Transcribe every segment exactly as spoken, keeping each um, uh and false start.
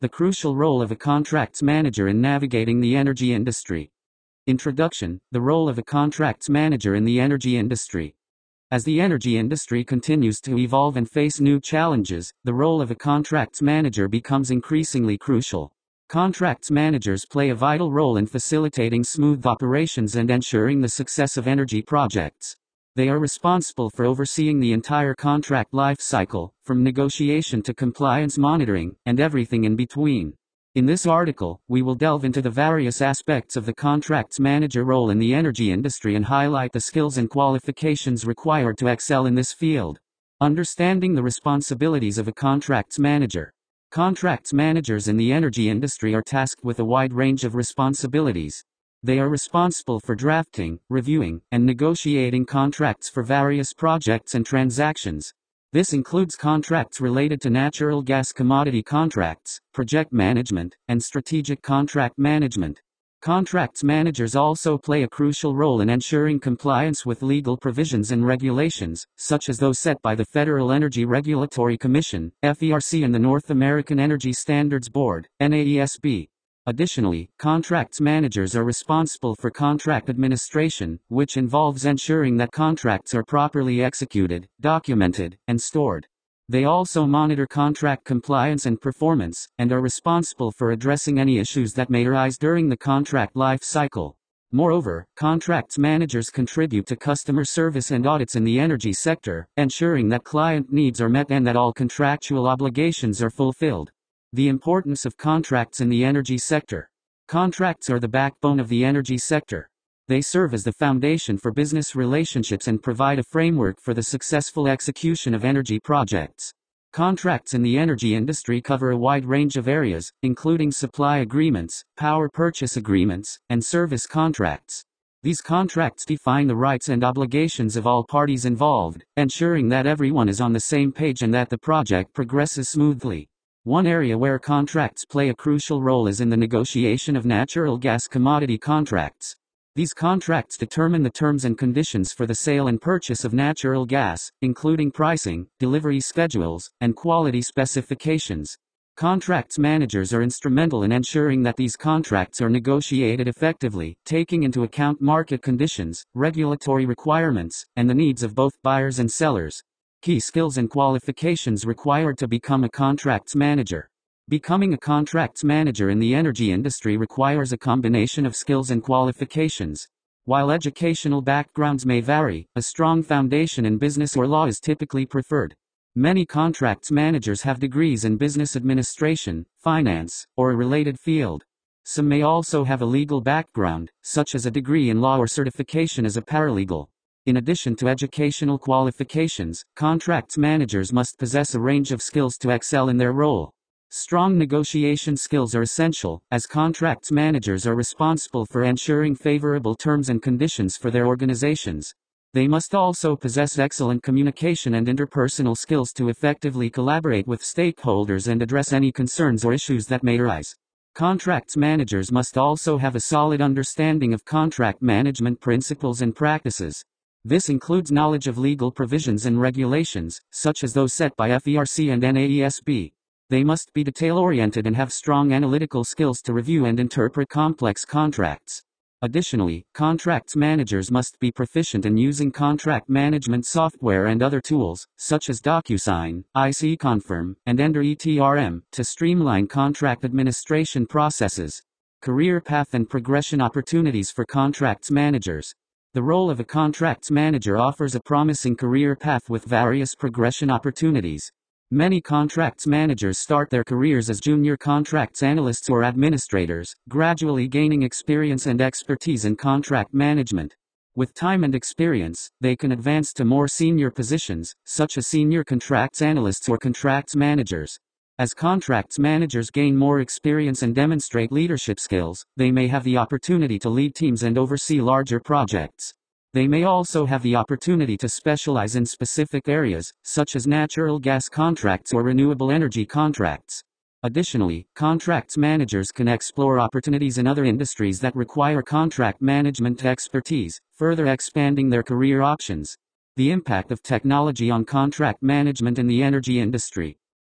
The crucial role of a contracts manager in navigating the energy industry. Introduction: The role of a contracts manager in the energy industry. As the energy industry continues to evolve and face new challenges, the role of a contracts manager becomes increasingly crucial. Contracts managers play a vital role in facilitating smooth operations and ensuring the success of energy projects. They are responsible for overseeing the entire contract life cycle, from negotiation to compliance monitoring, and everything in between. In this article, we will delve into the various aspects of the contracts manager role in the energy industry and highlight the skills and qualifications required to excel in this field. Understanding the responsibilities of a contracts manager. Contracts managers in the energy industry are tasked with a wide range of responsibilities. They are responsible for drafting, reviewing, and negotiating contracts for various projects and transactions. This includes contracts related to natural gas commodity contracts, project management, and strategic contract management. Contracts managers also play a crucial role in ensuring compliance with legal provisions and regulations, such as those set by the Federal Energy Regulatory Commission, F E R C, and the North American Energy Standards Board, N A E S B. Additionally, contracts managers are responsible for contract administration, which involves ensuring that contracts are properly executed, documented, and stored. They also monitor contract compliance and performance, and are responsible for addressing any issues that may arise during the contract life cycle. Moreover, contracts managers contribute to customer service and audits in the energy sector, ensuring that client needs are met and that all contractual obligations are fulfilled. The importance of contracts in the energy sector. Contracts are the backbone of the energy sector. They serve as the foundation for business relationships and provide a framework for the successful execution of energy projects. Contracts in the energy industry cover a wide range of areas, including supply agreements, power purchase agreements, and service contracts. These contracts define the rights and obligations of all parties involved, ensuring that everyone is on the same page and that the project progresses smoothly. One area where contracts play a crucial role is in the negotiation of natural gas commodity contracts. These contracts determine the terms and conditions for the sale and purchase of natural gas, including pricing, delivery schedules, and quality specifications. Contracts managers are instrumental in ensuring that these contracts are negotiated effectively, taking into account market conditions, regulatory requirements, and the needs of both buyers and sellers. Key skills and qualifications required to become a contracts manager. Becoming a contracts manager in the energy industry requires a combination of skills and qualifications. While educational backgrounds may vary, a strong foundation in business or law is typically preferred. Many contracts managers have degrees in business administration, finance, or a related field. Some may also have a legal background, such as a degree in law or certification as a paralegal. In addition to educational qualifications, contracts managers must possess a range of skills to excel in their role. Strong negotiation skills are essential, as contracts managers are responsible for ensuring favorable terms and conditions for their organizations. They must also possess excellent communication and interpersonal skills to effectively collaborate with stakeholders and address any concerns or issues that may arise. Contracts managers must also have a solid understanding of contract management principles and practices. This includes knowledge of legal provisions and regulations, such as those set by F E R C and N A E S B. They must be detail-oriented and have strong analytical skills to review and interpret complex contracts. Additionally, contracts managers must be proficient in using contract management software and other tools, such as DocuSign, IConfirm, and Ender E T R M, to streamline contract administration processes. Career path and progression opportunities for contracts managers. The role of a contracts manager offers a promising career path with various progression opportunities. Many contracts managers start their careers as junior contracts analysts or administrators, gradually gaining experience and expertise in contract management. With time and experience, they can advance to more senior positions, such as senior contracts analysts or contracts managers. As contracts managers gain more experience and demonstrate leadership skills, they may have the opportunity to lead teams and oversee larger projects. They may also have the opportunity to specialize in specific areas, such as natural gas contracts or renewable energy contracts. Additionally, contracts managers can explore opportunities in other industries that require contract management expertise, further expanding their career options. The impact of technology on contract management in the energy industry.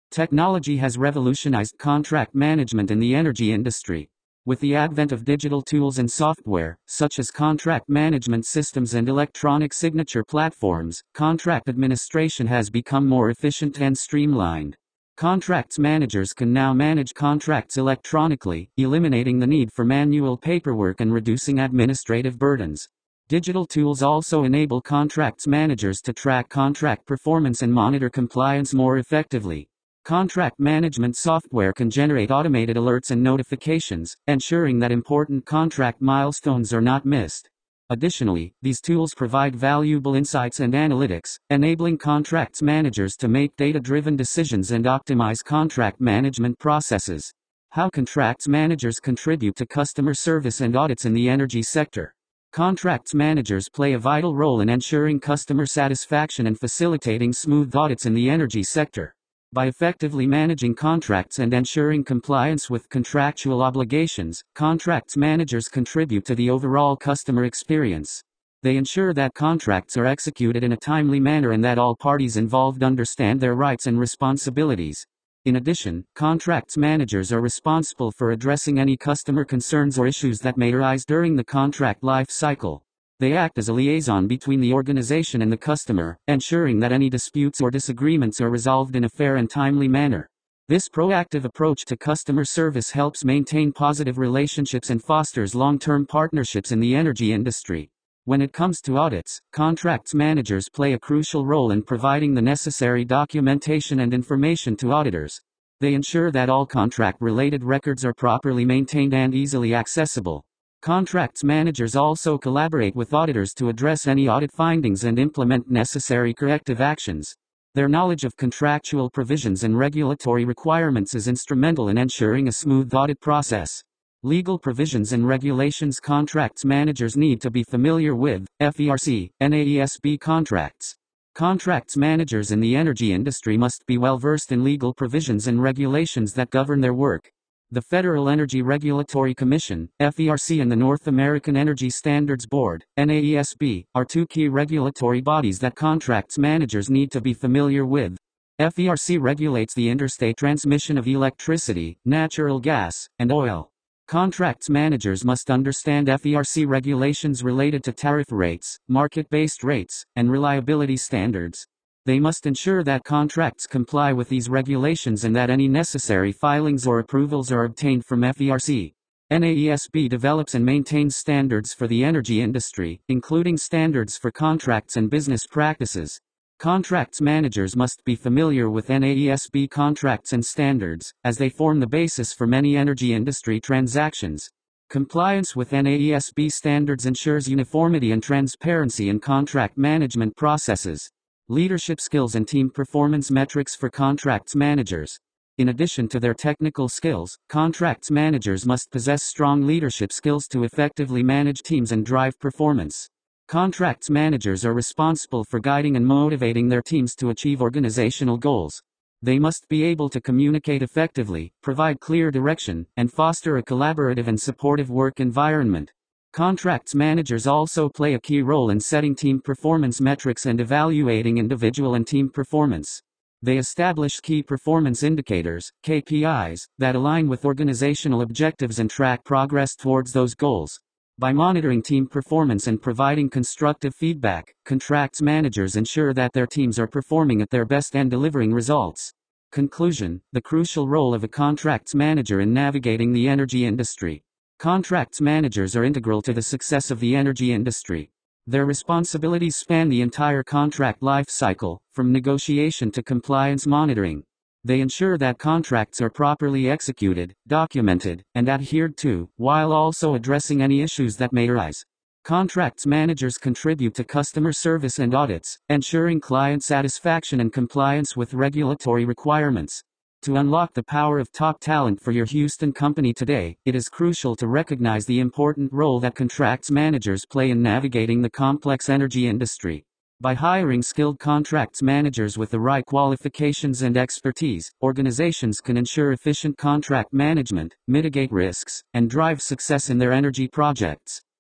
Technology has revolutionized contract management in the energy industry. With the advent of digital tools and software, such as contract management systems and electronic signature platforms, contract administration has become more efficient and streamlined. Contracts managers can now manage contracts electronically, eliminating the need for manual paperwork and reducing administrative burdens. Digital tools also enable contracts managers to track contract performance and monitor compliance more effectively. Contract management software can generate automated alerts and notifications, ensuring that important contract milestones are not missed. Additionally, these tools provide valuable insights and analytics, enabling contracts managers to make data-driven decisions and optimize contract management processes. How contracts managers contribute to customer service and audits in the energy sector. Contracts managers play a vital role in ensuring customer satisfaction and facilitating smooth audits in the energy sector. By effectively managing contracts and ensuring compliance with contractual obligations, contracts managers contribute to the overall customer experience. They ensure that contracts are executed in a timely manner and that all parties involved understand their rights and responsibilities. In addition, contracts managers are responsible for addressing any customer concerns or issues that may arise during the contract life cycle. They act as a liaison between the organization and the customer, ensuring that any disputes or disagreements are resolved in a fair and timely manner. This proactive approach to customer service helps maintain positive relationships and fosters long-term partnerships in the energy industry. When it comes to audits, contracts managers play a crucial role in providing the necessary documentation and information to auditors. They ensure that all contract-related records are properly maintained and easily accessible. Contracts managers also collaborate with auditors to address any audit findings and implement necessary corrective actions. Their knowledge of contractual provisions and regulatory requirements is instrumental in ensuring a smooth audit process. Legal provisions and regulations. Contracts managers need to be familiar with F E R C, N A E S B contracts. Contracts managers in the energy industry must be well versed in legal provisions and regulations that govern their work. The Federal Energy Regulatory Commission, F E R C, and the North American Energy Standards Board, N A E S B, are two key regulatory bodies that contracts managers need to be familiar with. F E R C regulates the interstate transmission of electricity, natural gas, and oil. Contracts managers must understand F E R C regulations related to tariff rates, market-based rates, and reliability standards. They must ensure that contracts comply with these regulations and that any necessary filings or approvals are obtained from F E R C. N A E S B develops and maintains standards for the energy industry, including standards for contracts and business practices. Contracts managers must be familiar with N A E S B contracts and standards, as they form the basis for many energy industry transactions. Compliance with N A E S B standards ensures uniformity and transparency in contract management processes. Leadership skills and team performance metrics for contracts managers. In addition to their technical skills, contracts managers must possess strong leadership skills to effectively manage teams and drive performance. Contracts managers are responsible for guiding and motivating their teams to achieve organizational goals. They must be able to communicate effectively, provide clear direction, and foster a collaborative and supportive work environment. Contracts managers also play a key role in setting team performance metrics and evaluating individual and team performance. They establish key performance indicators, K P Is, that align with organizational objectives and track progress towards those goals. By monitoring team performance and providing constructive feedback, contracts managers ensure that their teams are performing at their best and delivering results. Conclusion: the crucial role of a contracts manager in navigating the energy industry. Contracts managers are integral to the success of the energy industry. Their responsibilities span the entire contract life cycle, from negotiation to compliance monitoring. They ensure that contracts are properly executed, documented, and adhered to, while also addressing any issues that may arise. Contracts managers contribute to customer service and audits, ensuring client satisfaction and compliance with regulatory requirements. To unlock the power of top talent for your Houston company today, it is crucial to recognize the important role that contracts managers play in navigating the complex energy industry. By hiring skilled contracts managers with the right qualifications and expertise, organizations can ensure efficient contract management, mitigate risks, and drive success in their energy projects.